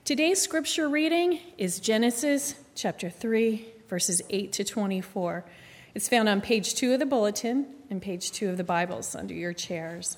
Today's scripture reading is Genesis chapter 3, verses 8 to 24. It's found on page 2 of the bulletin and page 2 of the Bibles under your chairs.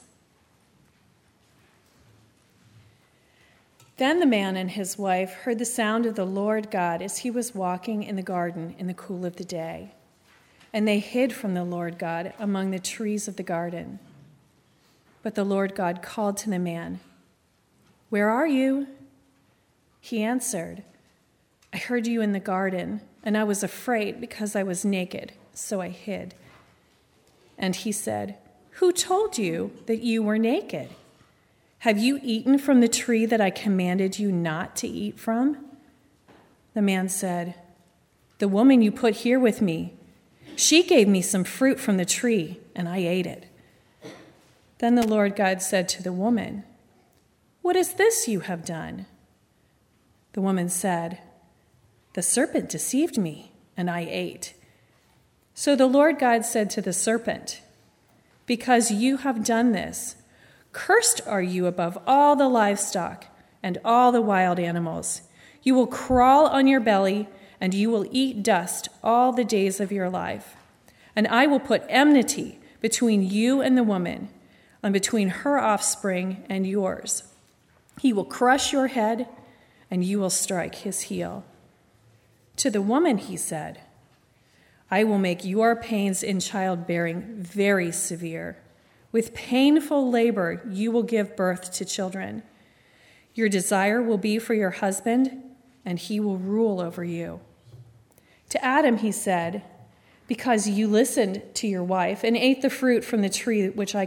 Then the man and his wife heard the sound of the Lord God as he was walking in the garden in the cool of the day. And they hid from the Lord God among the trees of the garden. But the Lord God called to the man, "Where are you?" He answered, "I heard you in the garden, and I was afraid because I was naked, so I hid." And he said, "Who told you that you were naked? Have you eaten from the tree that I commanded you not to eat from?" The man said, "The woman you put here with me, she gave me some fruit from the tree, and I ate it." Then the Lord God said to the woman, "What is this you have done?" The woman said, "The serpent deceived me, and I ate." So the Lord God said to the serpent, "Because you have done this, cursed are you above all the livestock and all the wild animals. You will crawl on your belly, and you will eat dust all the days of your life. And I will put enmity between you and the woman, and between her offspring and yours. He will crush your head, and you will strike his heel." To the woman he said, "I will make your pains in childbearing very severe. With painful labor you will give birth to children. Your desire will be for your husband, and he will rule over you." To Adam he said, "Because you listened to your wife and ate the fruit from the tree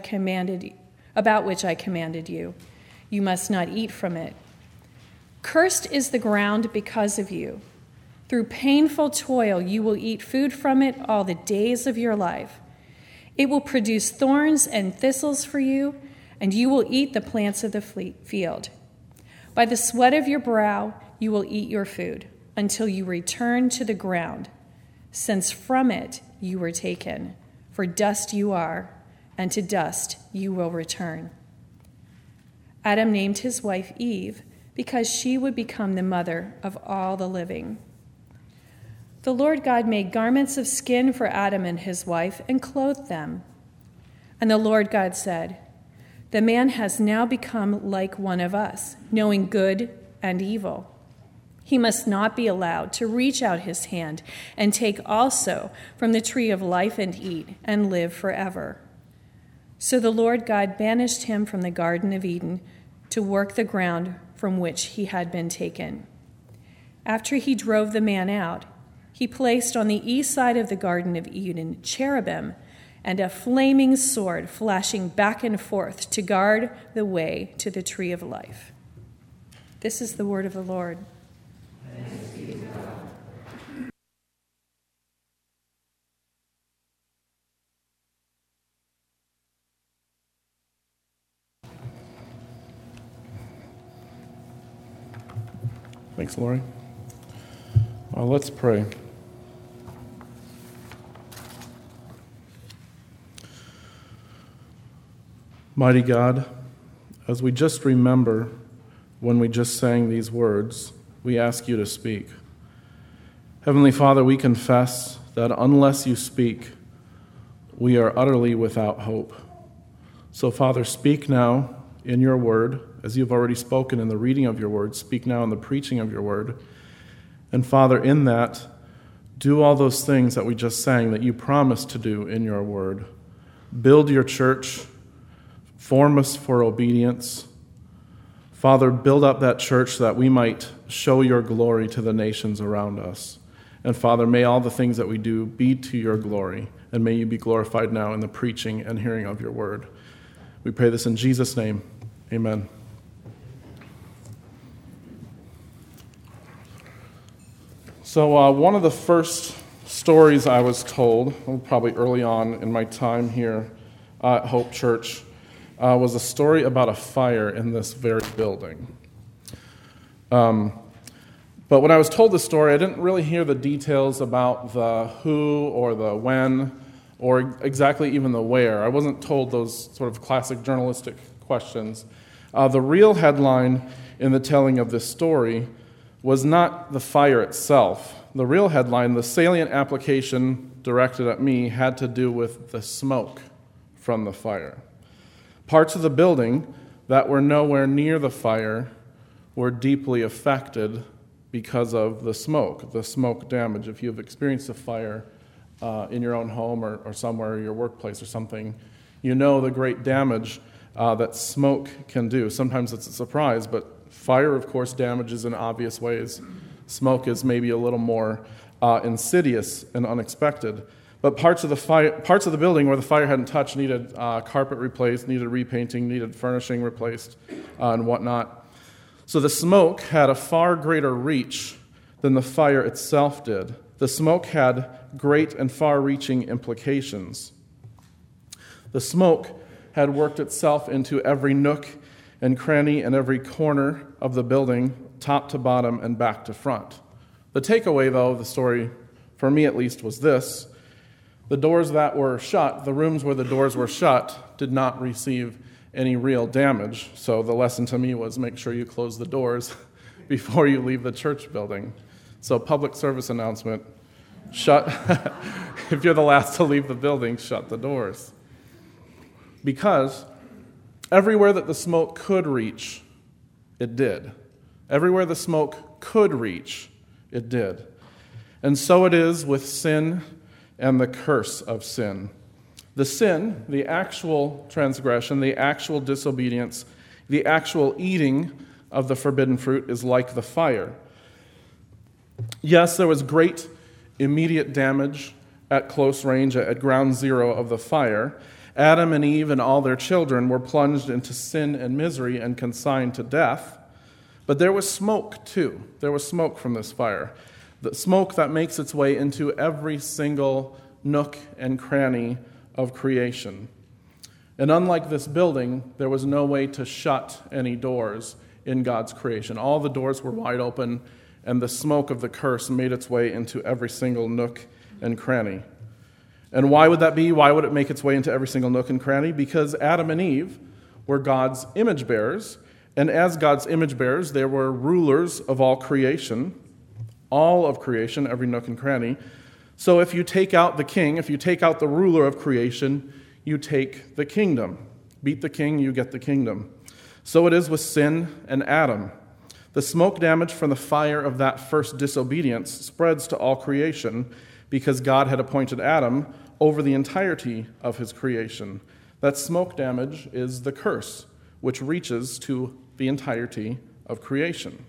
about which I commanded you, you must not eat from it. Cursed is the ground because of you. Through painful toil you will eat food from it all the days of your life. It will produce thorns and thistles for you, and you will eat the plants of the field. By the sweat of your brow you will eat your food, until you return to the ground, since from it you were taken. For dust you are, and to dust you will return." Adam named his wife Eve, because she would become the mother of all the living. The Lord God made garments of skin for Adam and his wife and clothed them. And the Lord God said, "The man has now become like one of us, knowing good and evil. He must not be allowed to reach out his hand and take also from the tree of life and eat and live forever." So the Lord God banished him from the Garden of Eden to work the ground from which he had been taken. After he drove the man out, he placed on the east side of the Garden of Eden cherubim and a flaming sword flashing back and forth to guard the way to the tree of life. This is the word of the Lord. Thanks be to God. Thanks, Lori. Let's pray. Mighty God, as we just remember when we just sang these words, we ask you to speak. Heavenly Father, we confess that unless you speak, we are utterly without hope. So, Father, speak now in your word, as you've already spoken in the reading of your word. Speak now in the preaching of your word. And, Father, in that, do all those things that we just sang that you promised to do in your word. Build your church. Form us for obedience. Father, build up that church so that we might show your glory to the nations around us. And Father, may all the things that we do be to your glory, and may you be glorified now in the preaching and hearing of your word. We pray this in Jesus' name. Amen. So one of the first stories I was told, probably early on in my time here at Hope Church, was a story about a fire in this very building. But when I was told the story, I didn't really hear the details about the who or the when or exactly even the where. I wasn't told those sort of classic journalistic questions. The real headline in the telling of this story was not the fire itself. The real headline, the salient application directed at me, had to do with the smoke from the fire. Parts of the building that were nowhere near the fire were deeply affected because of the smoke damage. If you've experienced a fire in your own home or somewhere, your workplace or something, you know the great damage that smoke can do. Sometimes it's a surprise, but fire, of course, damages in obvious ways. Smoke is maybe a little more insidious and unexpected. But parts of the building where the fire hadn't touched needed carpet replaced, needed repainting, needed furnishing replaced, and whatnot. So the smoke had a far greater reach than the fire itself did. The smoke had great and far-reaching implications. The smoke had worked itself into every nook and cranny and every corner of the building, top to bottom and back to front. The takeaway, though, of the story, for me at least, was this. The doors that were shut, the rooms where the doors were shut, did not receive any real damage. So the lesson to me was make sure you close the doors before you leave the church building. So public service announcement, shut. If you're the last to leave the building, shut the doors. Because everywhere that the smoke could reach, it did. Everywhere the smoke could reach, it did. And so it is with sin and the curse of sin. The sin, the actual transgression, the actual disobedience, the actual eating of the forbidden fruit is like the fire. Yes, there was great immediate damage at close range, at ground zero of the fire. Adam and Eve and all their children were plunged into sin and misery and consigned to death. But there was smoke, too. There was smoke from this fire. The smoke that makes its way into every single nook and cranny of creation. And unlike this building, there was no way to shut any doors in God's creation. All the doors were wide open, and the smoke of the curse made its way into every single nook and cranny. And why would that be? Why would it make its way into every single nook and cranny? Because Adam and Eve were God's image bearers, and as God's image bearers, they were rulers of all creation, every nook and cranny. So if you take out the king, if you take out the ruler of creation, you take the kingdom. Beat the king, you get the kingdom. So it is with sin and Adam. The smoke damage from the fire of that first disobedience spreads to all creation because God had appointed Adam over the entirety of his creation. That smoke damage is the curse, which reaches to the entirety of creation.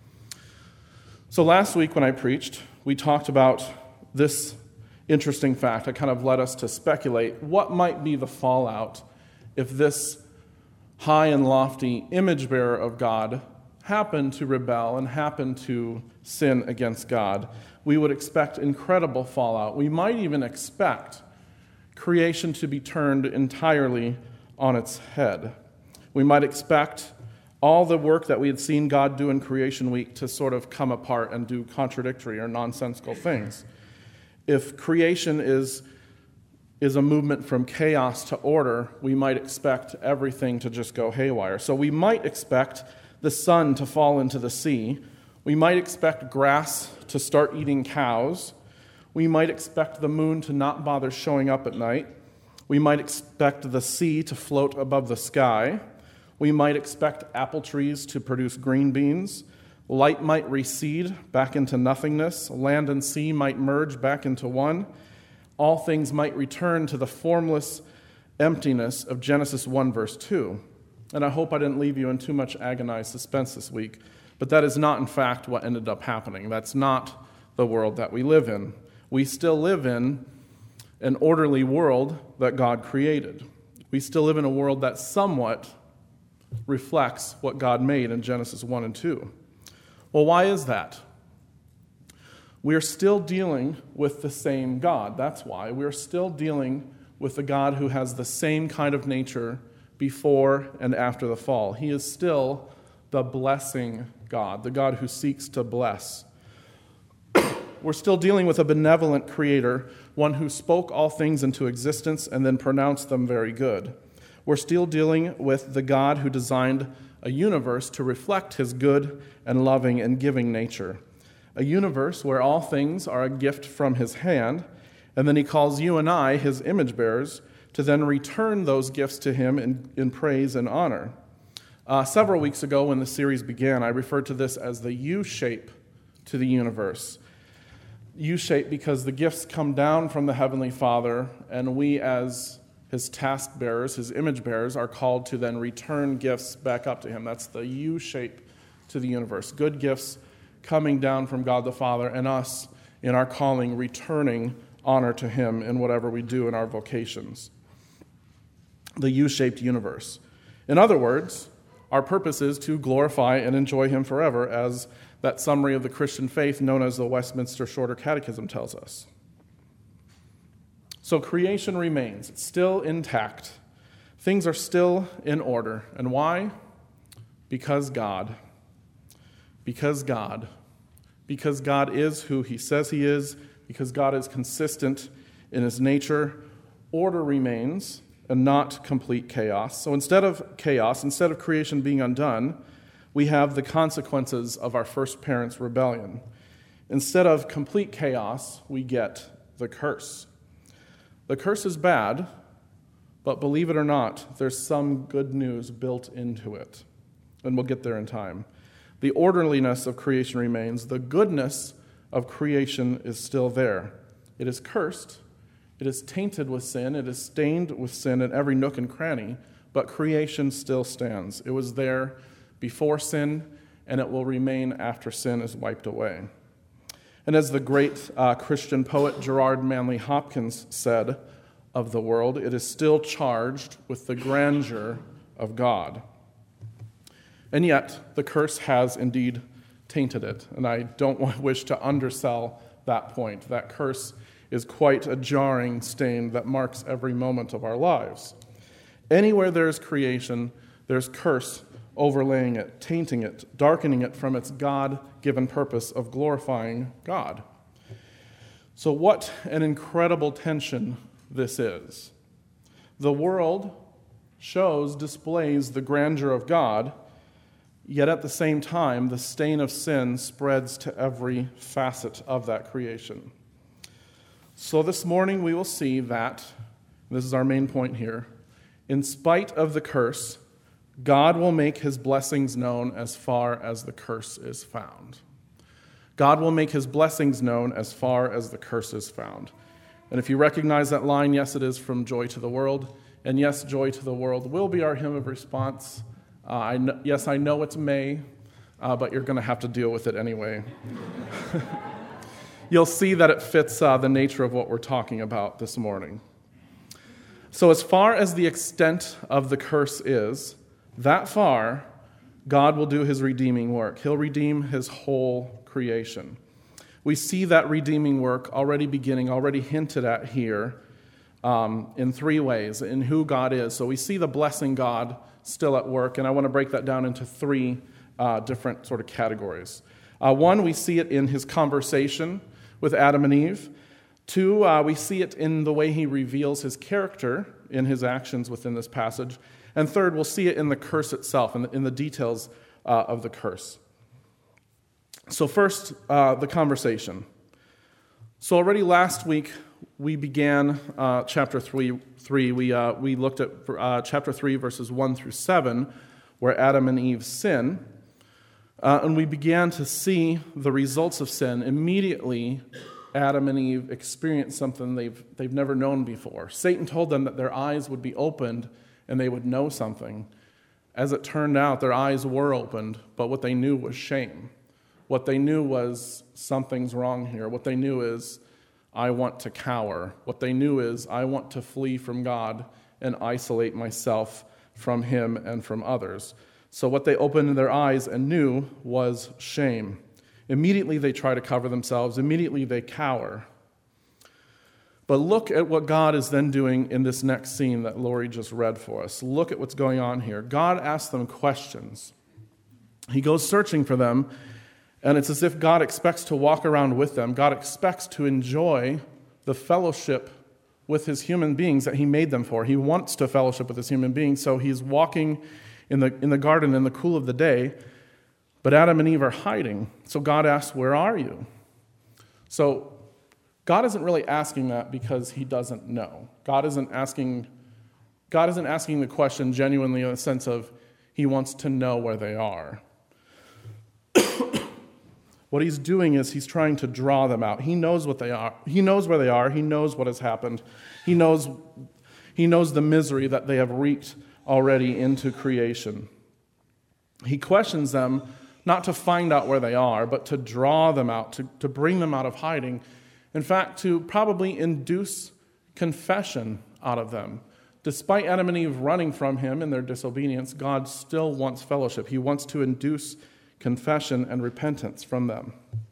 So last week when I preached, we talked about this interesting fact. It kind of led us to speculate what might be the fallout if this high and lofty image bearer of God happened to rebel and happened to sin against God. We would expect incredible fallout. We might even expect creation to be turned entirely on its head. We might expect all the work that we had seen God do in Creation Week to sort of come apart and do contradictory or nonsensical things. If creation is a movement from chaos to order, we might expect everything to just go haywire. So we might expect the sun to fall into the sea. We might expect grass to start eating cows. We might expect the moon to not bother showing up at night. We might expect the sea to float above the sky. We might expect apple trees to produce green beans. Light might recede back into nothingness. Land and sea might merge back into one. All things might return to the formless emptiness of Genesis 1, verse 2. And I hope I didn't leave you in too much agonized suspense this week, but that is not, in fact, what ended up happening. That's not the world that we live in. We still live in an orderly world that God created. We still live in a world that somewhat reflects what God made in Genesis 1 and 2. Well, why is that? We are still dealing with the same God. That's why. We are still dealing with the God who has the same kind of nature before and after the fall. He is still the blessing God, the God who seeks to bless. We're still dealing with a benevolent creator, one who spoke all things into existence and then pronounced them very good. We're still dealing with the God who designed a universe to reflect his good and loving and giving nature. A universe where all things are a gift from his hand, and then he calls you and I, his image bearers, to then return those gifts to him in praise and honor. Several weeks ago when the series began, I referred to this as the U-shape to the universe. U-shape because the gifts come down from the Heavenly Father, and we as his task bearers, his image bearers, are called to then return gifts back up to him. That's the U-shape to the universe. Good gifts coming down from God the Father, and us in our calling returning honor to him in whatever we do in our vocations. The U-shaped universe. In other words, our purpose is to glorify and enjoy him forever, as that summary of the Christian faith known as the Westminster Shorter Catechism tells us. So creation remains. It's still intact. Things are still in order. And why? Because God. Because God. Because God is who he says he is. Because God is consistent in his nature. Order remains and not complete chaos. So instead of chaos, instead of creation being undone, we have the consequences of our first parents' rebellion. Instead of complete chaos, we get the curse. The curse is bad, but believe it or not, there's some good news built into it. And we'll get there in time. The orderliness of creation remains. The goodness of creation is still there. It is cursed. It is tainted with sin. It is stained with sin in every nook and cranny, but creation still stands. It was there before sin, and it will remain after sin is wiped away. And as the great Christian poet Gerard Manley Hopkins said of the world, it is still charged with the grandeur of God. And yet, the curse has indeed tainted it, and I don't wish to undersell that point. That curse is quite a jarring stain that marks every moment of our lives. Anywhere there's creation, there's curse overlaying it, tainting it, darkening it from its God-given purpose of glorifying God. So what an incredible tension this is. The world displays the grandeur of God, yet at the same time, the stain of sin spreads to every facet of that creation. So this morning we will see that, this is our main point here, in spite of the curse, God will make his blessings known as far as the curse is found. God will make his blessings known as far as the curse is found. And if you recognize that line, yes, it is from Joy to the World. And yes, Joy to the World will be our hymn of response. I know it's May, but you're going to have to deal with it anyway. You'll see that it fits the nature of what we're talking about this morning. So as far as the extent of the curse is, that far, God will do his redeeming work. He'll redeem his whole creation. We see that redeeming work already hinted at here in three ways, in who God is. So we see the blessing God still at work, and I want to break that down into three different sort of categories. One, we see it in his conversation with Adam and Eve. Two, we see it in the way he reveals his character in his actions within this passage. And third, we'll see it in the curse itself, in the details of the curse. So first, the conversation. So already last week, we began chapter 3. We looked at chapter 3, verses 1 through 7, where Adam and Eve sin. And we began to see the results of sin. Immediately, Adam and Eve experienced something they've never known before. Satan told them that their eyes would be opened and they would know something. As it turned out, their eyes were opened, but what they knew was shame. What they knew was something's wrong here. What they knew is, I want to cower. What they knew is, I want to flee from God and isolate myself from him and from others. So what they opened their eyes and knew was shame. Immediately they try to cover themselves. Immediately they cower. But look at what God is then doing in this next scene that Lori just read for us. Look at what's going on here. God asks them questions. He goes searching for them, and it's as if God expects to walk around with them. God expects to enjoy the fellowship with his human beings that he made them for. He wants to fellowship with his human beings, so he's walking in the garden in the cool of the day, but Adam and Eve are hiding. So God asks, "Where are you?" So God isn't really asking that because he doesn't know. God isn't asking the question genuinely in the sense of he wants to know where they are. What he's doing is he's trying to draw them out. He knows what they are. He knows where they are. He knows what has happened. He knows the misery that they have wreaked already into creation. He questions them not to find out where they are, but to draw them out, to bring them out of hiding. In fact, to probably induce confession out of them. Despite Adam and Eve running from him in their disobedience, God still wants fellowship. He wants to induce confession and repentance from them.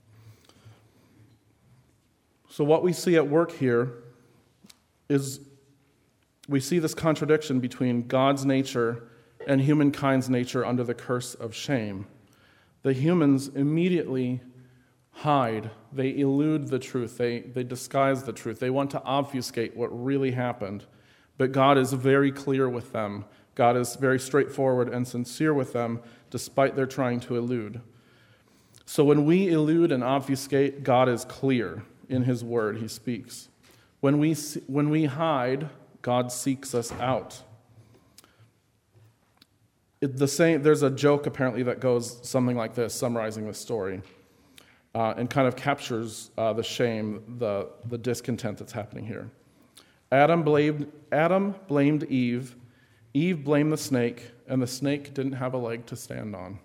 So what we see at work here is we see this contradiction between God's nature and humankind's nature under the curse of shame. The humans immediately hide. They elude the truth. They disguise the truth. They want to obfuscate what really happened. But God is very clear with them. God is very straightforward and sincere with them, despite their trying to elude. So when we elude and obfuscate, God is clear in his word. He speaks. When we hide, God seeks us out. There's a joke apparently that goes something like this, summarizing this story, and kind of captures the shame, the discontent that's happening here. Adam blamed Eve. Eve blamed the snake, and the snake didn't have a leg to stand on.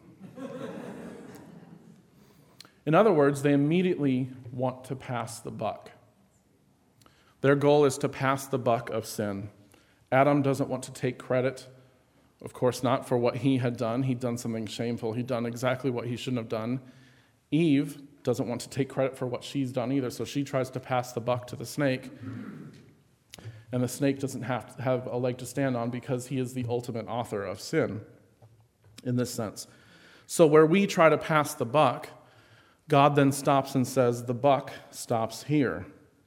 In other words, they immediately want to pass the buck. Their goal is to pass the buck of sin. Adam doesn't want to take credit, of course not, for what he had done. He'd done something shameful. He'd done exactly what he shouldn't have done. Eve doesn't want to take credit for what she's done either, so she tries to pass the buck to the snake. And the snake doesn't have to have a leg to stand on because he is the ultimate author of sin in this sense. So where we try to pass the buck, God then stops and says, the buck stops here.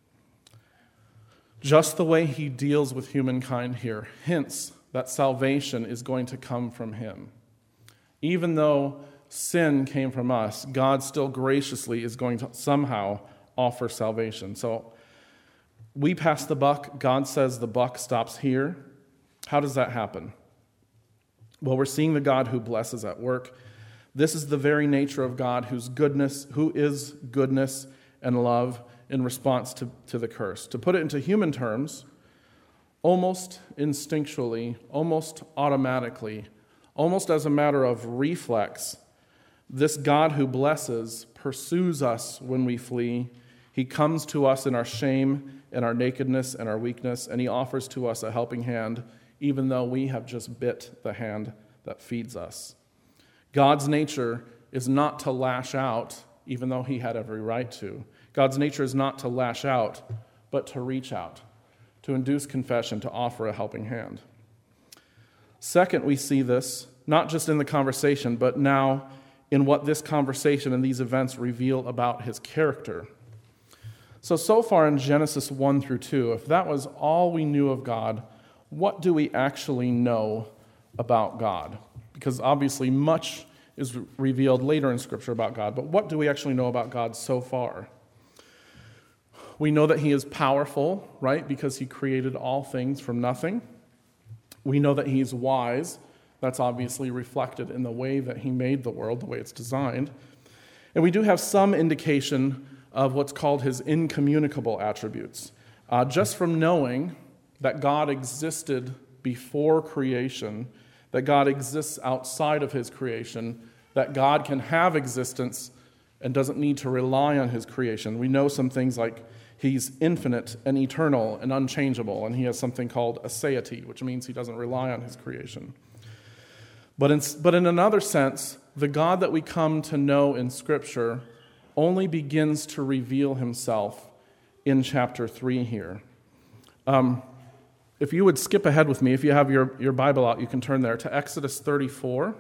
Just the way he deals with humankind here hints that salvation is going to come from him. Even though sin came from us, God still graciously is going to somehow offer salvation. So we pass the buck. God says the buck stops here. How does that happen? Well, we're seeing the God who blesses at work. This is the very nature of God who is goodness and love in response to the curse. To put it into human terms, almost instinctually, almost automatically, almost as a matter of reflex, this God who blesses pursues us when we flee. He comes to us in our shame and our nakedness and our weakness, and he offers to us a helping hand, even though we have just bit the hand that feeds us. God's nature is not to lash out, even though he had every right to. God's nature is not to lash out, but to reach out, to induce confession, to offer a helping hand. Second, we see this not just in the conversation, but now in what this conversation and these events reveal about his character. So far in Genesis 1 through 2, if that was all we knew of God, what do we actually know about God? Because obviously much is revealed later in Scripture about God, but what do we actually know about God so far? We know that he is powerful, right? Because he created all things from nothing. We know that he's wise. That's obviously reflected in the way that he made the world, the way it's designed. And we do have some indication of what's called his incommunicable attributes. Just from knowing that God existed before creation, that God exists outside of his creation, that God can have existence and doesn't need to rely on his creation. We know some things like he's infinite and eternal and unchangeable, and he has something called aseity, which means he doesn't rely on his creation. But in another sense, the God that we come to know in Scripture only begins to reveal himself in chapter 3 here. If you would skip ahead with me, if you have your Bible out, you can turn there to Exodus 34.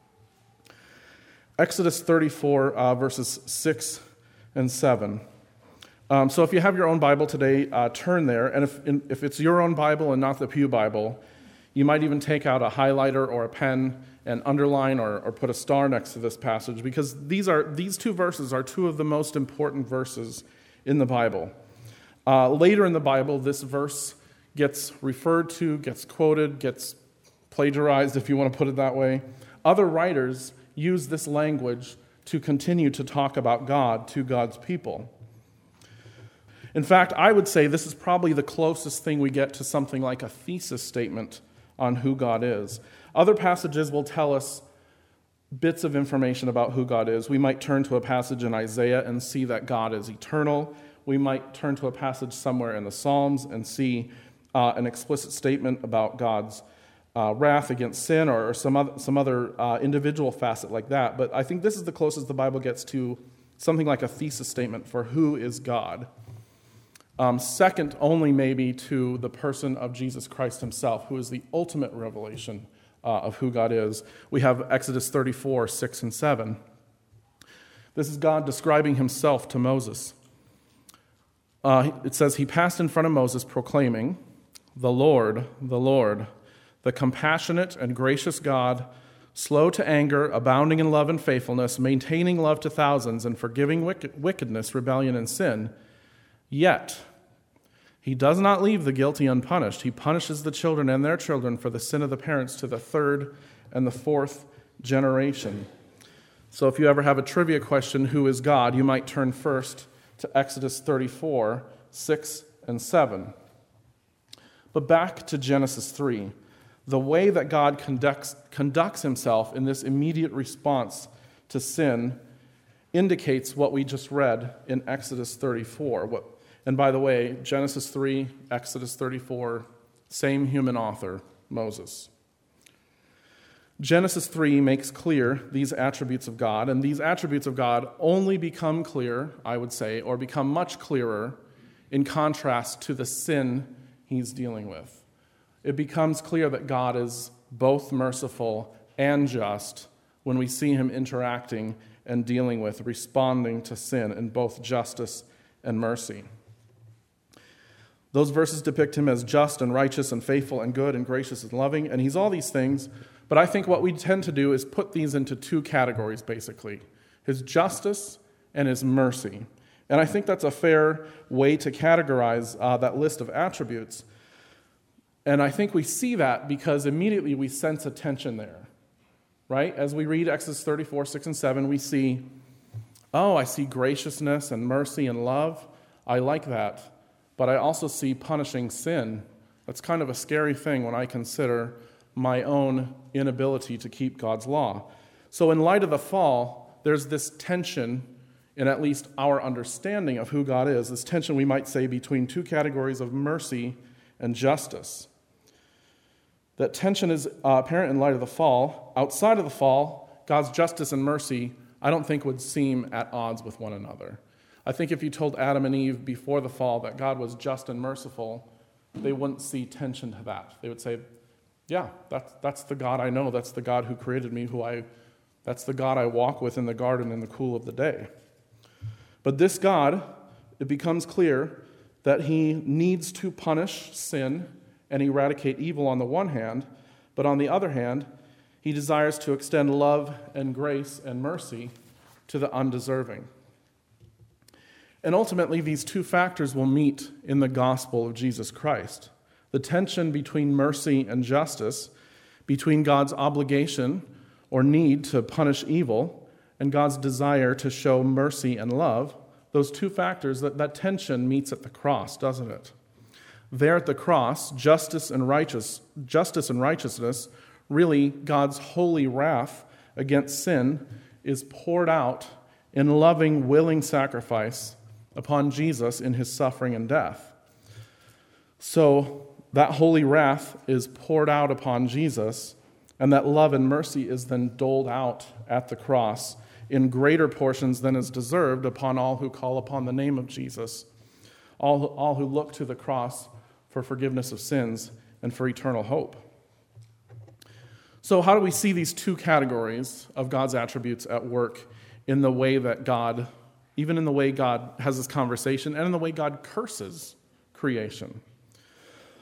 Exodus 34, verses 6 and 7. So if you have your own Bible today, turn there. And if it's your own Bible and not the Pew Bible, You might even take out a highlighter or a pen and underline or put a star next to this passage, because these two verses are two of the most important verses in the Bible. Later in the Bible, this verse gets referred to, gets quoted, gets plagiarized, if you want to put it that way. Other writers use this language to continue to talk about God to God's people. In fact, I would say this is probably the closest thing we get to something like a thesis statement on who God is. Other passages will tell us bits of information about who God is. We might turn to a passage in Isaiah and see that God is eternal. We might turn to a passage somewhere in the Psalms and see an explicit statement about God's wrath against sin, or some other individual facet like that. But I think this is the closest the Bible gets to something like a thesis statement for who is God. Second only maybe to the person of Jesus Christ himself, who is the ultimate revelation of who God is. We have Exodus 34, 6 and 7. This is God describing himself to Moses. It says, "He passed in front of Moses proclaiming, 'The Lord, the compassionate and gracious God, slow to anger, abounding in love and faithfulness, maintaining love to thousands, and forgiving wickedness, rebellion, and sin. Yet he does not leave the guilty unpunished. He punishes the children and their children for the sin of the parents to the third and the fourth generation.'" So if you ever have a trivia question, who is God, you might turn first to Exodus 34, 6 and 7. But back to Genesis 3. The way that God conducts himself in this immediate response to sin indicates what we just read in Exodus 34. And by the way, Genesis 3, Exodus 34, same human author, Moses. Genesis 3 makes clear these attributes of God, and these attributes of God only become clear, I would say, or become much clearer in contrast to the sin he's dealing with. It becomes clear that God is both merciful and just when we see him interacting and dealing with, responding to sin in both justice and mercy. Those verses depict him as just and righteous and faithful and good and gracious and loving, and he's all these things. But I think what we tend to do is put these into two categories, basically: his justice and his mercy. And I think that's a fair way to categorize that list of attributes. And I think we see that because immediately we sense a tension there, right? As we read Exodus 34, 6 and 7, we see, I see graciousness and mercy and love. I like that. But I also see punishing sin. That's kind of a scary thing when I consider my own inability to keep God's law. So in light of the fall, there's this tension in at least our understanding of who God is, this tension, we might say, between two categories of mercy and justice. That tension is apparent in light of the fall. Outside of the fall, God's justice and mercy, I don't think, would seem at odds with one another. I think if you told Adam and Eve before the fall that God was just and merciful, they wouldn't see tension to that. They would say, yeah, that's the God I know. That's the God who created me, that's the God I walk with in the garden in the cool of the day. But this God, it becomes clear that he needs to punish sin and eradicate evil on the one hand, but on the other hand, he desires to extend love and grace and mercy to the undeserving. And ultimately, these two factors will meet in the gospel of Jesus Christ. The tension between mercy and justice, between God's obligation or need to punish evil and God's desire to show mercy and love, those two factors, that tension meets at the cross, doesn't it? There at the cross, justice and righteousness, really God's holy wrath against sin, is poured out in loving, willing sacrifice upon Jesus in his suffering and death. So that holy wrath is poured out upon Jesus, and that love and mercy is then doled out at the cross in greater portions than is deserved upon all who call upon the name of Jesus, all who look to the cross for forgiveness of sins and for eternal hope. So how do we see these two categories of God's attributes at work in the way that God, even in the way God has this conversation and in the way God curses creation?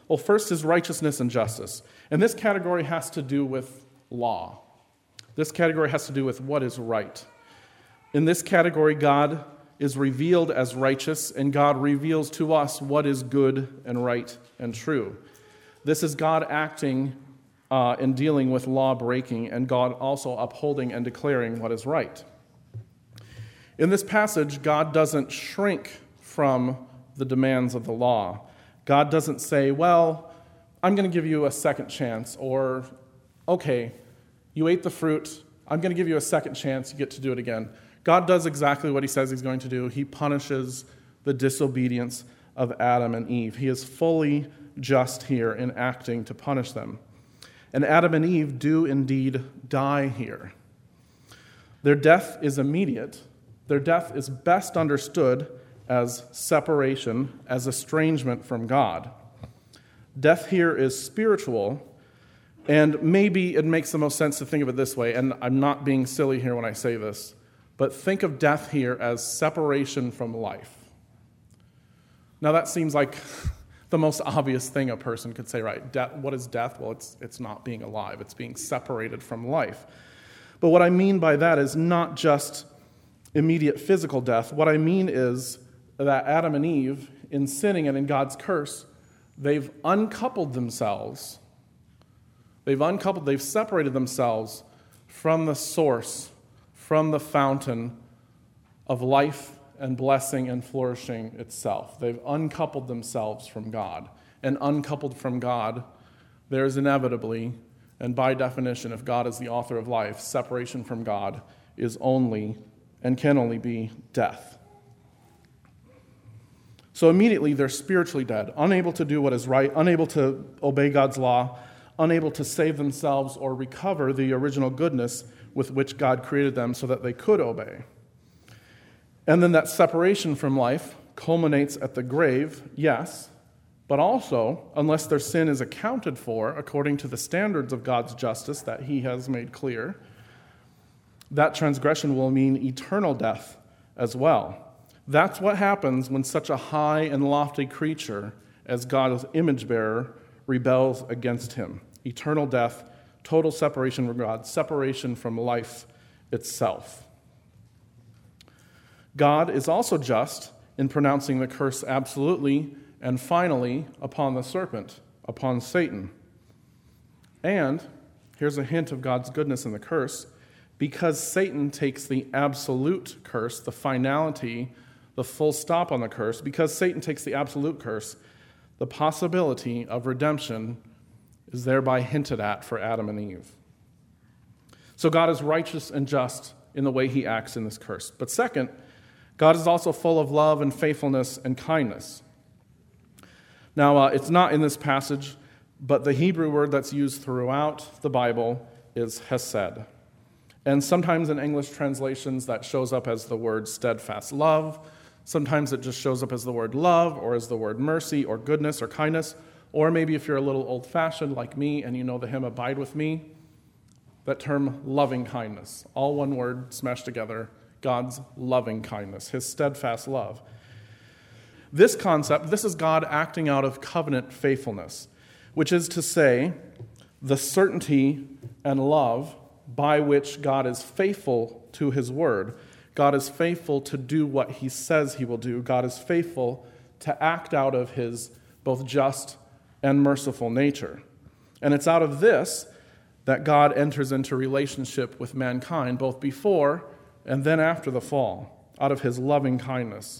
Well, first is righteousness and justice. And this category has to do with law. This category has to do with what is right. In this category, God is revealed as righteous, and God reveals to us what is good and right and true. This is God acting in dealing with law breaking, and God also upholding and declaring what is right. In this passage, God doesn't shrink from the demands of the law. God doesn't say, well, I'm going to give you a second chance, or, okay, you ate the fruit, I'm going to give you a second chance, you get to do it again. God does exactly what he says he's going to do. He punishes the disobedience of Adam and Eve. He is fully just here in acting to punish them. And Adam and Eve do indeed die here. Their death is immediate. Their death is best understood as separation, as estrangement from God. Death here is spiritual, and maybe it makes the most sense to think of it this way, and I'm not being silly here when I say this, but think of death here as separation from life. Now that seems like the most obvious thing a person could say, right? What is death? Well, it's not being alive. It's being separated from life. But what I mean by that is not just immediate physical death. What I mean is that Adam and Eve, in sinning and in God's curse, they've uncoupled themselves. They've separated themselves from the source, from the fountain of life and blessing and flourishing itself. They've uncoupled themselves from God. And uncoupled from God, there is inevitably, and by definition, if God is the author of life, separation from God is only and can only be death. So immediately they're spiritually dead, unable to do what is right, unable to obey God's law, unable to save themselves or recover the original goodness with which God created them so that they could obey. And then that separation from life culminates at the grave, yes, but also, unless their sin is accounted for according to the standards of God's justice that he has made clear, that transgression will mean eternal death as well. That's what happens when such a high and lofty creature as God's image bearer rebels against him. Eternal death, total separation from God, separation from life itself. God is also just in pronouncing the curse absolutely and finally upon the serpent, upon Satan. And here's a hint of God's goodness in the curse. Because Satan takes the absolute curse, the finality, the full stop on the curse, because Satan takes the absolute curse, the possibility of redemption is thereby hinted at for Adam and Eve. So God is righteous and just in the way he acts in this curse. But second, God is also full of love and faithfulness and kindness. Now, it's not in this passage, but the Hebrew word that's used throughout the Bible is hesed. And sometimes in English translations that shows up as the word steadfast love. Sometimes it just shows up as the word love or as the word mercy or goodness or kindness. Or maybe if you're a little old-fashioned like me and you know the hymn Abide With Me, that term loving kindness. All one word smashed together, God's loving kindness, his steadfast love. This concept, this is God acting out of covenant faithfulness, which is to say the certainty and love by which God is faithful to his word. God is faithful to do what he says he will do. God is faithful to act out of his both just and merciful nature. And it's out of this that God enters into relationship with mankind, both before and then after the fall, out of his loving kindness.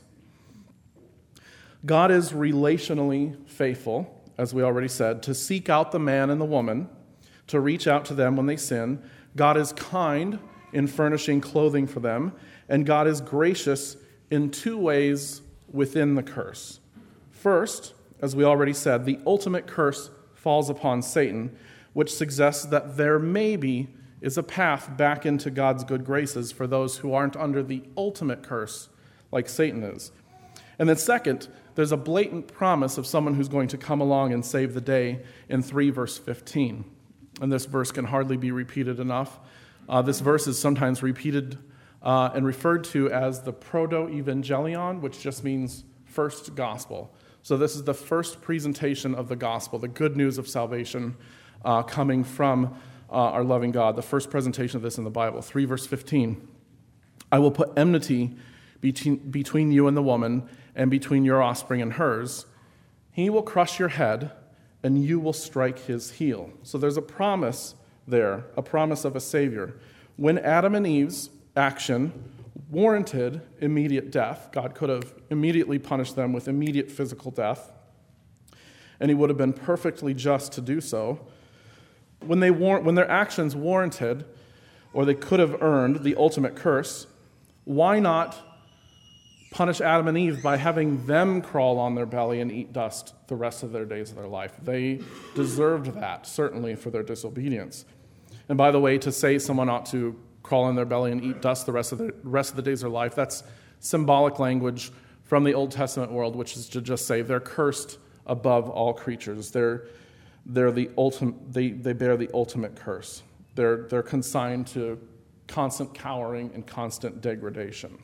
God is relationally faithful, as we already said, to seek out the man and the woman, to reach out to them when they sin. God is kind in furnishing clothing for them, and God is gracious in two ways within the curse. First, as we already said, the ultimate curse falls upon Satan, which suggests that there maybe is a path back into God's good graces for those who aren't under the ultimate curse like Satan is. And then second, there's a blatant promise of someone who's going to come along and save the day in 3 verse 15. And this verse can hardly be repeated enough. This verse is sometimes repeated and referred to as the proto-evangelion, which just means first gospel. So this is the first presentation of the gospel, the good news of salvation coming from our loving God. The first presentation of this in the Bible, 3 verse 15. I will put enmity between you and the woman, and between your offspring and hers. He will crush your head, and you will strike his heel. So there's a promise there, a promise of a Savior. When Adam and Eve's action warranted immediate death, God could have immediately punished them with immediate physical death, and he would have been perfectly just to do so. When their actions warranted, or they could have earned the ultimate curse, why not punish Adam and Eve by having them crawl on their belly and eat dust the rest of their days of their life? They deserved that, certainly, for their disobedience. And by the way, to say someone ought to crawl on their belly and eat dust the rest of the days of their life, that's symbolic language from the Old Testament world, which is to just say they're cursed above all creatures. They're the ultimate. They bear the ultimate curse. They're consigned to constant cowering and constant degradation.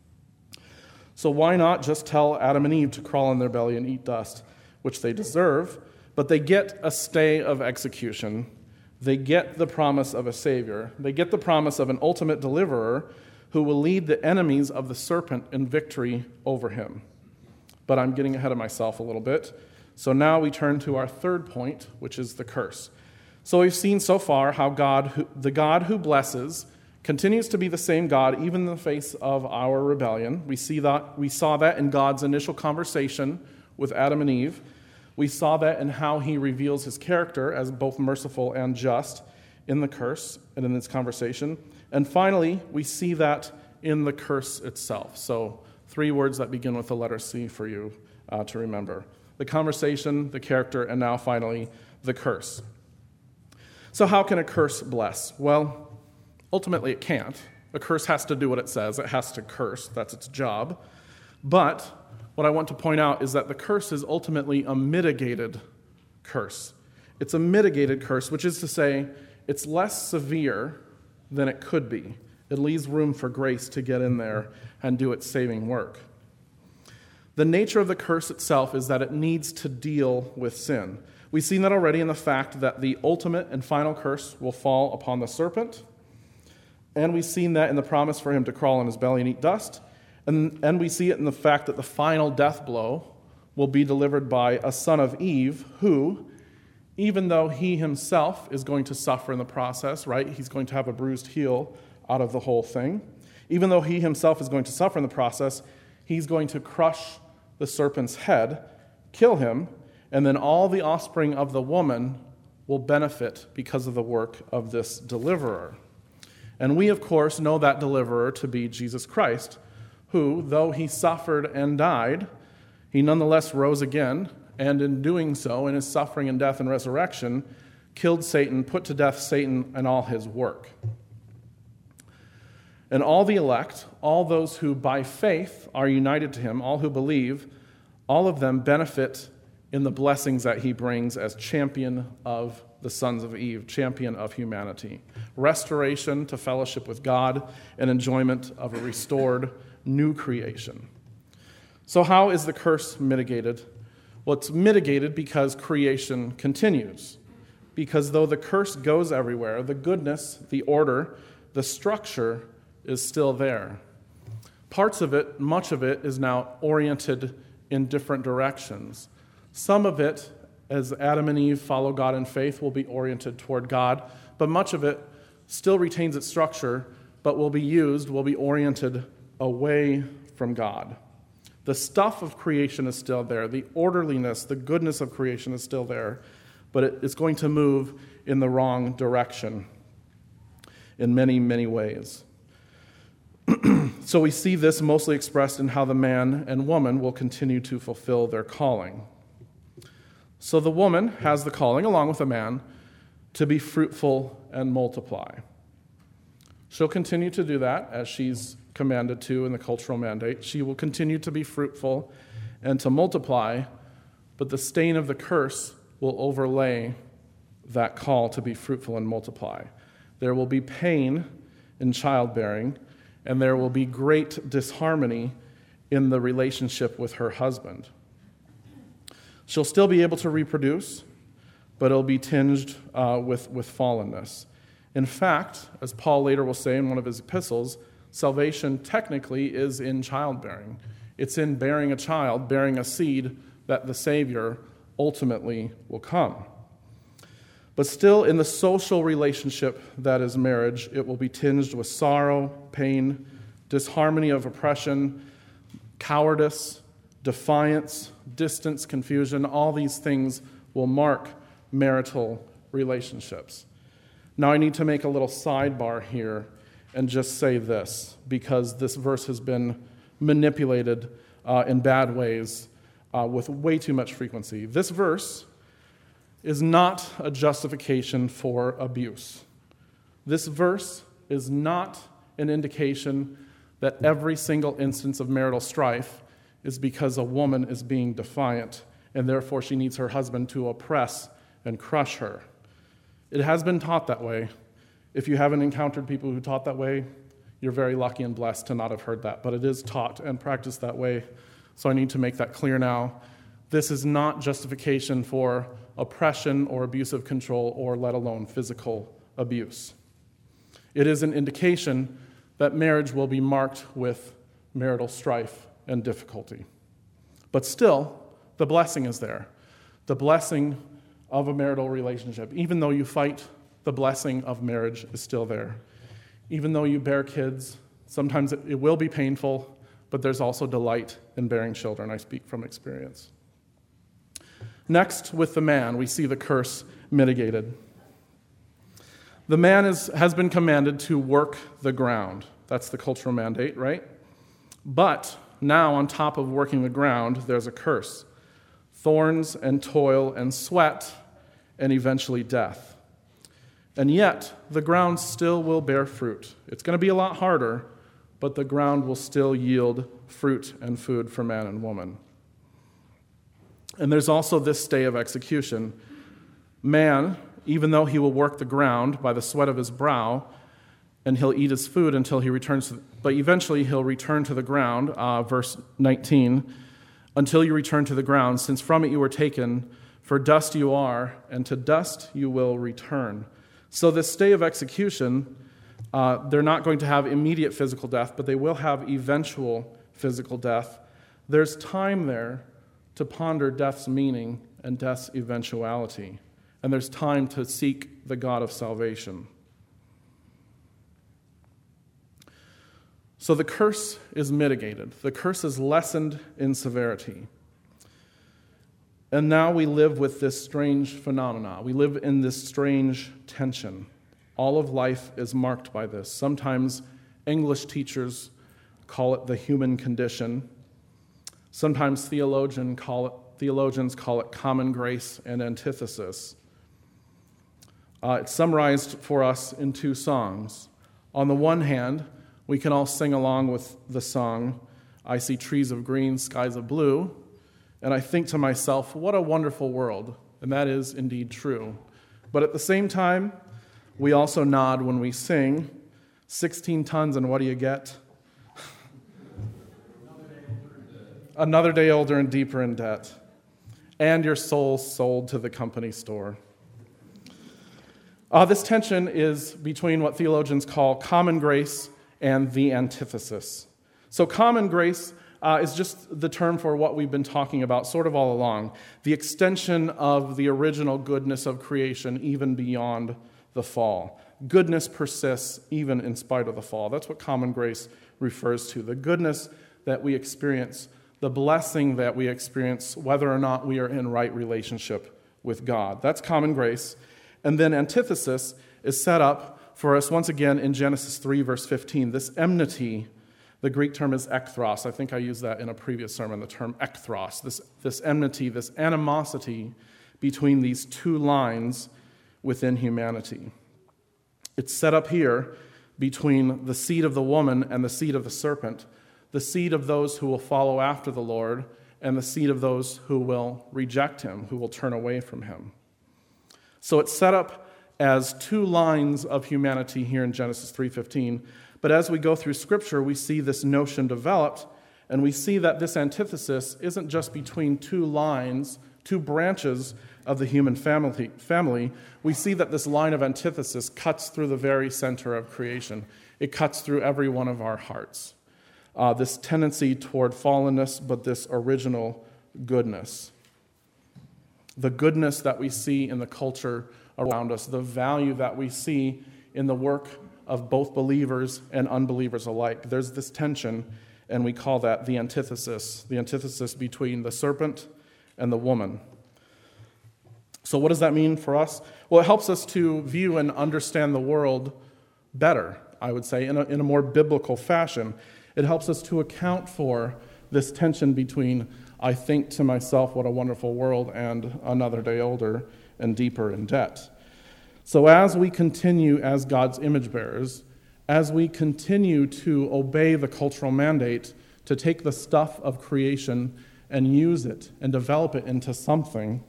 So why not just tell Adam and Eve to crawl on their belly and eat dust, which they deserve, but they get a stay of execution. They get the promise of a Savior. They get the promise of an ultimate deliverer who will lead the enemies of the serpent in victory over him. But I'm getting ahead of myself a little bit. So now we turn to our third point, which is the curse. So we've seen so far how the God who blesses, continues to be the same God even in the face of our rebellion. We saw that in God's initial conversation with Adam and Eve. We saw that in how he reveals his character as both merciful and just in the curse and in this conversation. And finally, we see that in the curse itself. So 3 words that begin with the letter C for you to remember. The conversation, the character, and now finally, the curse. So how can a curse bless? Well, ultimately, it can't. A curse has to do what it says. It has to curse. That's its job. But what I want to point out is that the curse is ultimately a mitigated curse. It's a mitigated curse, which is to say, it's less severe than it could be. It leaves room for grace to get in there and do its saving work. The nature of the curse itself is that it needs to deal with sin. We've seen that already in the fact that the ultimate and final curse will fall upon the serpent. And we've seen that in the promise for him to crawl on his belly and eat dust. And we see it in the fact that the final death blow will be delivered by a son of Eve who, even though he himself is going to suffer in the process, right? He's going to have a bruised heel out of the whole thing. Even though he himself is going to suffer in the process, he's going to crush the serpent's head, kill him, and then all the offspring of the woman will benefit because of the work of this deliverer. And we, of course, know that deliverer to be Jesus Christ, who, though he suffered and died, he nonetheless rose again, and in doing so, in his suffering and death and resurrection, killed Satan, put to death Satan and all his work. And all the elect, all those who by faith are united to him, all who believe, all of them benefit in the blessings that he brings as champion of the sons of Eve, champion of humanity. Restoration to fellowship with God and enjoyment of a restored new creation. So how is the curse mitigated? Well, it's mitigated because creation continues. Because though the curse goes everywhere, the goodness, the order, the structure is still there. Parts of it, much of it, is now oriented in different directions. Some of it, as Adam and Eve follow God in faith, will be oriented toward God, but much of it still retains its structure, but will be oriented away from God. The stuff of creation is still there. The orderliness, the goodness of creation is still there, but it's going to move in the wrong direction in many, many ways. So we see this mostly expressed in how the man and woman will continue to fulfill their calling. So the woman has the calling, along with the man, to be fruitful and multiply. She'll continue to do that as she's commanded to in the cultural mandate. She will continue to be fruitful and to multiply, but the stain of the curse will overlay that call to be fruitful and multiply. There will be pain in childbearing, and there will be great disharmony in the relationship with her husband. She'll still be able to reproduce, but it'll be tinged with fallenness. In fact, as Paul later will say in one of his epistles, salvation technically is in childbearing. It's in bearing a child, bearing a seed that the Savior ultimately will come. But still, in the social relationship that is marriage, it will be tinged with sorrow, pain, disharmony of oppression, cowardice, defiance, distance, confusion. All these things will mark marital relationships. Now, I need to make a little sidebar here and just say this, because this verse has been manipulated in bad ways with way too much frequency. This verse is not a justification for abuse. This verse is not an indication that every single instance of marital strife is because a woman is being defiant and therefore she needs her husband to oppress and crush her. It has been taught that way. If you haven't encountered people who taught that way, you're very lucky and blessed to not have heard that. But it is taught and practiced that way, so I need to make that clear now. This is not justification for oppression or abusive control or let alone physical abuse. It is an indication that marriage will be marked with marital strife and difficulty. But still, the blessing is there. The blessing of a marital relationship. Even though you fight, the blessing of marriage is still there. Even though you bear kids, sometimes it will be painful, but there's also delight in bearing children. I speak from experience. Next, with the man, we see the curse mitigated. The man has been commanded to work the ground. That's the cultural mandate, right? But now, on top of working the ground, there's a curse. Thorns and toil and sweat and eventually death. And yet, the ground still will bear fruit. It's going to be a lot harder, but the ground will still yield fruit and food for man and woman. And there's also this stay of execution. Man, even though he will work the ground by the sweat of his brow, and he'll eat his food until he returns, but eventually he'll return to the ground, verse 19, until you return to the ground, since from it you were taken, for dust you are, and to dust you will return. So this stay of execution, they're not going to have immediate physical death, but they will have eventual physical death. There's time there to ponder death's meaning and death's eventuality. And there's time to seek the God of salvation. So the curse is mitigated. The curse is lessened in severity. And now we live with this strange phenomena. We live in this strange tension. All of life is marked by this. Sometimes English teachers call it the human condition. Sometimes theologians call it common grace and antithesis. It's summarized for us in two songs. On the one hand, we can all sing along with the song, I see trees of green, skies of blue, and I think to myself, what a wonderful world. And that is indeed true. But at the same time, we also nod when we sing, 16 tons, and what do you get? Another day older and deeper in debt. And your soul sold to the company store. This tension is between what theologians call common grace and the antithesis. So common grace is just the term for what we've been talking about sort of all along. The extension of the original goodness of creation even beyond the fall. Goodness persists even in spite of the fall. That's what common grace refers to. The goodness that we experience, the blessing that we experience, whether or not we are in right relationship with God. That's common grace. And then antithesis is set up for us once again in Genesis 3, verse 15. This enmity, the Greek term is ekthros. I think I used that in a previous sermon, the term ekthros. This enmity, this animosity between these two lines within humanity. It's set up here between the seed of the woman and the seed of the serpent, the seed of those who will follow after the Lord, and the seed of those who will reject him, who will turn away from him. So it's set up as two lines of humanity here in Genesis 3:15. But as we go through Scripture, we see this notion developed, and we see that this antithesis isn't just between two lines two branches of the human family, we see that this line of antithesis cuts through the very center of creation. It cuts through every one of our hearts. This tendency toward fallenness, but this original goodness. The goodness that we see in the culture around us, the value that we see in the work of both believers and unbelievers alike. There's this tension, and we call that the antithesis between the serpent and the woman. So what does that mean for us? Well, it helps us to view and understand the world better, I would say, in a more biblical fashion. It helps us to account for this tension between, I think to myself, what a wonderful world, and another day older and deeper in debt. So as we continue as God's image bearers, as we continue to obey the cultural mandate to take the stuff of creation and use it and develop it into something,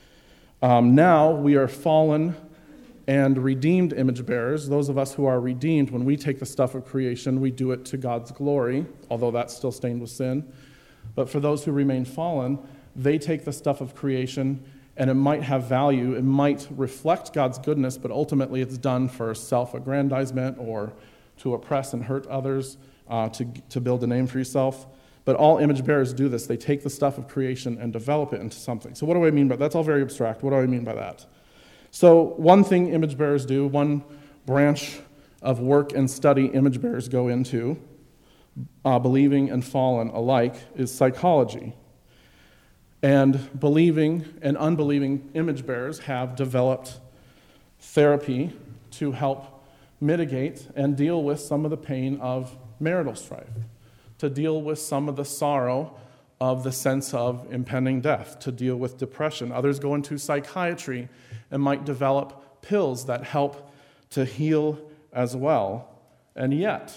now we are fallen and redeemed image bearers. Those of us who are redeemed, when we take the stuff of creation, we do it to God's glory, although that's still stained with sin. But for those who remain fallen, they take the stuff of creation, and it might have value, it might reflect God's goodness, but ultimately it's done for self-aggrandizement or to oppress and hurt others, to build a name for yourself. But all image bearers do this. They take the stuff of creation and develop it into something. So what do I mean by that? That's all very abstract. What do I mean by that? So one thing image bearers do, one branch of work and study image bearers go into, believing and fallen alike, is psychology. And believing and unbelieving image bearers have developed therapy to help mitigate and deal with some of the pain of marital strife, to deal with some of the sorrow of the sense of impending death, to deal with depression. Others go into psychiatry and might develop pills that help to heal as well. And yet,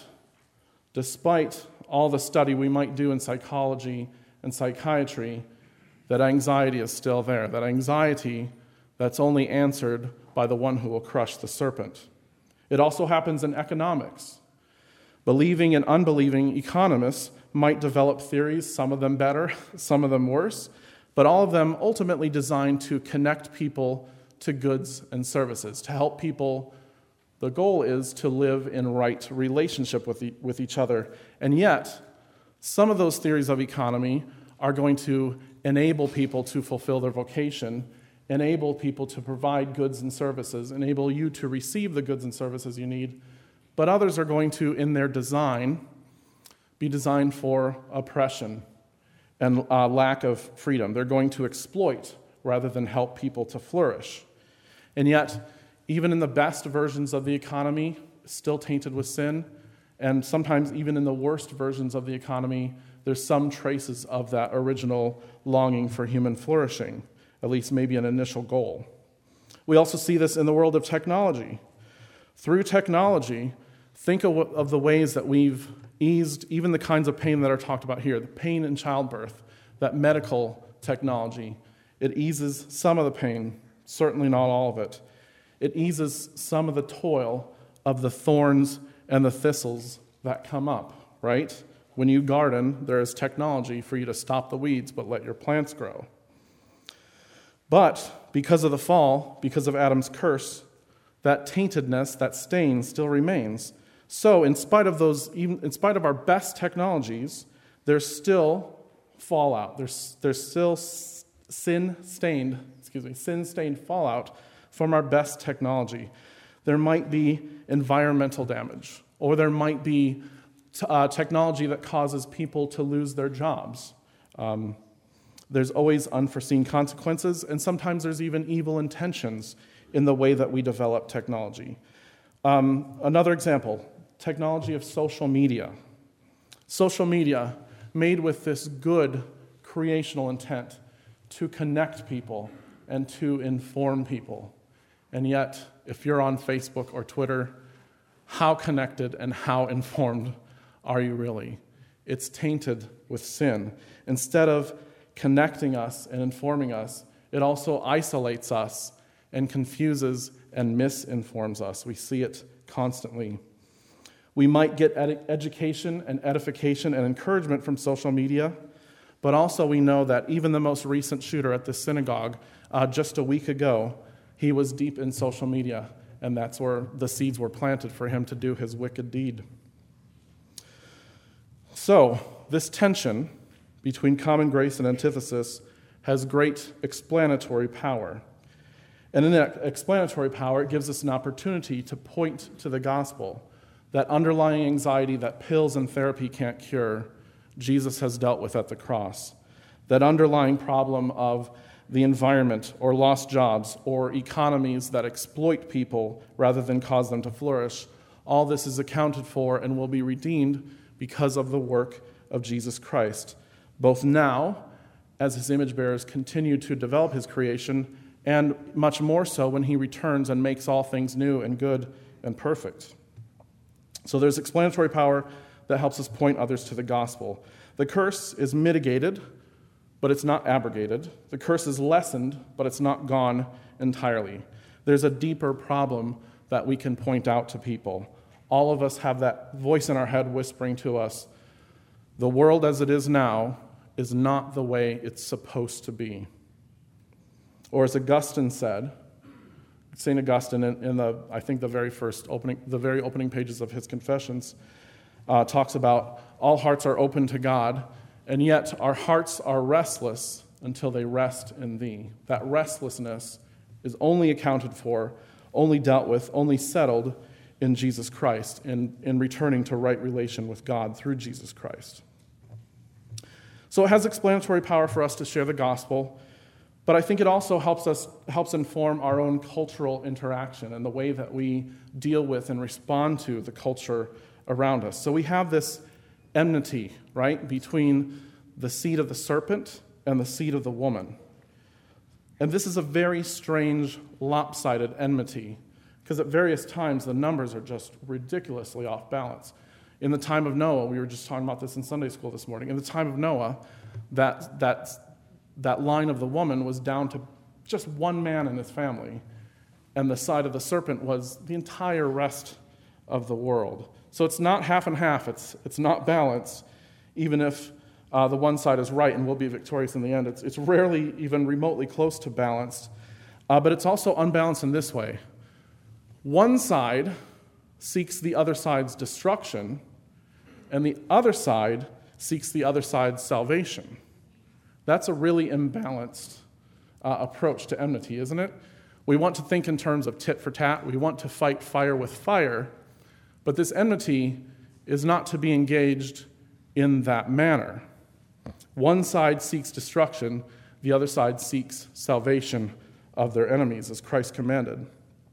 despite all the study we might do in psychology and psychiatry, that anxiety is still there, that anxiety that's only answered by the one who will crush the serpent. It also happens in economics. Believing and unbelieving economists might develop theories, some of them better, some of them worse, but all of them ultimately designed to connect people to goods and services, to help people. The goal is to live in right relationship with each other. And yet, some of those theories of economy are going to enable people to fulfill their vocation, enable people to provide goods and services, enable you to receive the goods and services you need. But others are going to, in their design, be designed for oppression and lack of freedom. They're going to exploit rather than help people to flourish. And yet, even in the best versions of the economy, still tainted with sin, and sometimes even in the worst versions of the economy, there's some traces of that original longing for human flourishing, at least maybe an initial goal. We also see this in the world of technology. Through technology, think of the ways that we've eased even the kinds of pain that are talked about here, the pain in childbirth, that medical technology. It eases some of the pain, certainly not all of it. It eases some of the toil of the thorns and the thistles that come up, right? When you garden, there is technology for you to stop the weeds but let your plants grow. But because of the fall, because of Adam's curse, that taintedness, that stain still remains. So in spite of our best technologies, there's still fallout. There's still sin-stained fallout from our best technology. There might be environmental damage, or there might be technology that causes people to lose their jobs. There's always unforeseen consequences, and sometimes there's even evil intentions in the way that we develop technology. Another example, technology of social media. Social media made with this good creational intent to connect people and to inform people. And yet, if you're on Facebook or Twitter, how connected and how informed are you really? It's tainted with sin. Instead of connecting us and informing us, it also isolates us and confuses and misinforms us. We see it constantly. We might get education and edification and encouragement from social media, but also we know that even the most recent shooter at the synagogue, just a week ago, he was deep in social media, and that's where the seeds were planted for him to do his wicked deed. So, this tension between common grace and antithesis has great explanatory power. And in that explanatory power, it gives us an opportunity to point to the gospel. That underlying anxiety that pills and therapy can't cure, Jesus has dealt with at the cross. That underlying problem of the environment or lost jobs or economies that exploit people rather than cause them to flourish, all this is accounted for and will be redeemed because of the work of Jesus Christ, both now as his image bearers continue to develop his creation, and much more so when he returns and makes all things new and good and perfect. So there's explanatory power that helps us point others to the gospel. The curse is mitigated, but it's not abrogated. The curse is lessened, but it's not gone entirely. There's a deeper problem that we can point out to people. All of us have that voice in our head whispering to us, the world as it is now is not the way it's supposed to be. Or as Augustine said, St. Augustine in the very opening pages of his Confessions, talks about all hearts are open to God, and yet our hearts are restless until they rest in thee. That restlessness is only accounted for, only dealt with, only settled in Jesus Christ, in returning to right relation with God through Jesus Christ. So it has explanatory power for us to share the gospel, but I think it also helps inform our own cultural interaction and the way that we deal with and respond to the culture around us. So we have this enmity, right, between the seed of the serpent and the seed of the woman. And this is a very strange, lopsided enmity, because at various times the numbers are just ridiculously off balance. In the time of Noah, we were just talking about this in Sunday school this morning, in the time of Noah, that line of the woman was down to just one man in his family, and the side of the serpent was the entire rest of the world. So it's not half and half, it's not balanced, even if the one side is right and will be victorious in the end. It's rarely even remotely close to balanced, but it's also unbalanced in this way. One side seeks the other side's destruction, and the other side seeks the other side's salvation. That's a really imbalanced approach to enmity, isn't it? We want to think in terms of tit for tat. We want to fight fire with fire, but this enmity is not to be engaged in that manner. One side seeks destruction, the other side seeks salvation of their enemies, as Christ commanded.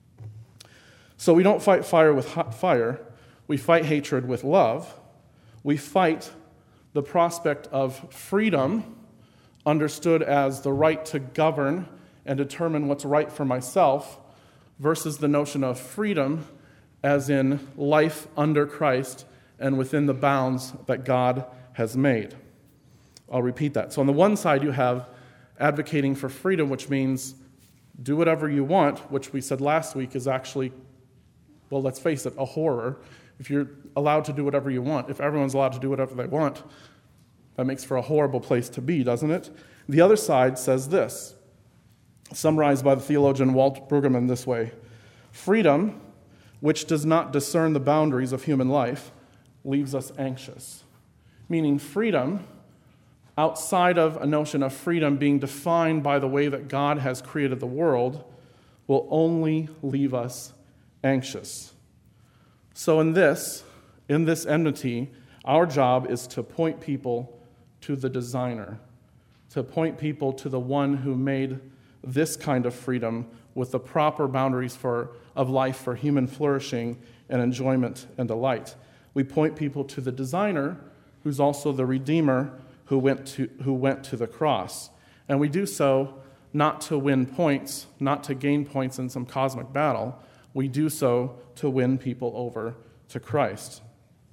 So we don't fight fire with fire, we fight hatred with love. We fight the prospect of freedom, understood as the right to govern and determine what's right for myself, versus the notion of freedom as in life under Christ and within the bounds that God has made. I'll repeat that. So on the one side, you have advocating for freedom, which means do whatever you want, which we said last week is actually, well, let's face it, a horror. If you're allowed to do whatever you want, if everyone's allowed to do whatever they want, that makes for a horrible place to be, doesn't it? The other side says this, summarized by the theologian Walt Brueggemann this way: freedom, which does not discern the boundaries of human life, leaves us anxious. Meaning freedom, outside of a notion of freedom being defined by the way that God has created the world, will only leave us anxious. So in this enmity, our job is to point people to the designer, to point people to the one who made this kind of freedom with the proper boundaries of life for human flourishing and enjoyment and delight. We point people to the designer, who's also the Redeemer, who went to the cross. And we do so not to win points, not to gain points in some cosmic battle. We do so to win people over to Christ.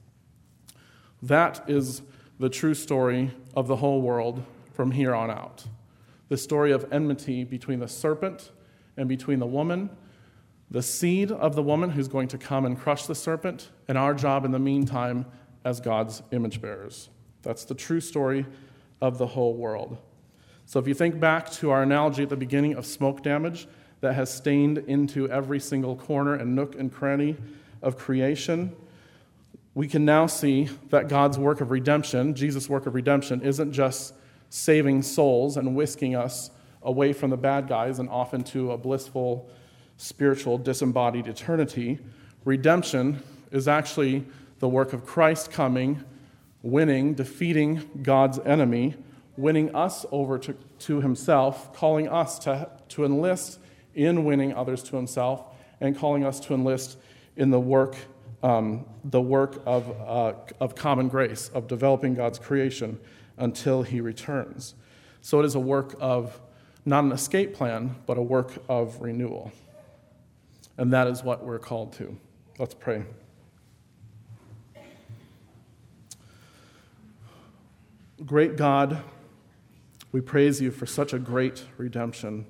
That is the true story of the whole world from here on out. The story of enmity between the serpent and between the woman, the seed of the woman who's going to come and crush the serpent, and our job in the meantime as God's image bearers. That's the true story of the whole world. So if you think back to our analogy at the beginning of smoke damage that has stained into every single corner and nook and cranny of creation, we can now see that God's work of redemption, Jesus' work of redemption, isn't just saving souls and whisking us away from the bad guys and off into a blissful, spiritual, disembodied eternity. Redemption is actually the work of Christ coming, winning, defeating God's enemy, winning us over to himself, calling us to enlist in winning others to himself, and calling us to enlist in the work of common grace, of developing God's creation until he returns. So it is a work of not an escape plan, but a work of renewal. And that is what we're called to. Let's pray. Great God, we praise you for such a great redemption.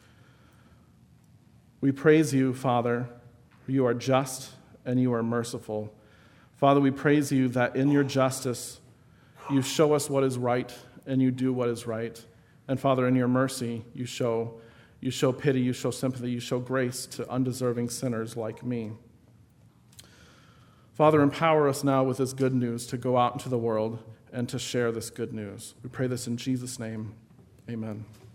We praise you, Father, for you are just and you are merciful. Father, we praise you that in your justice you show us what is right and you do what is right. And Father, in your mercy you show pity, you show sympathy, you show grace to undeserving sinners like me. Father, empower us now with this good news to go out into the world and to share this good news. We pray this in Jesus' name. Amen.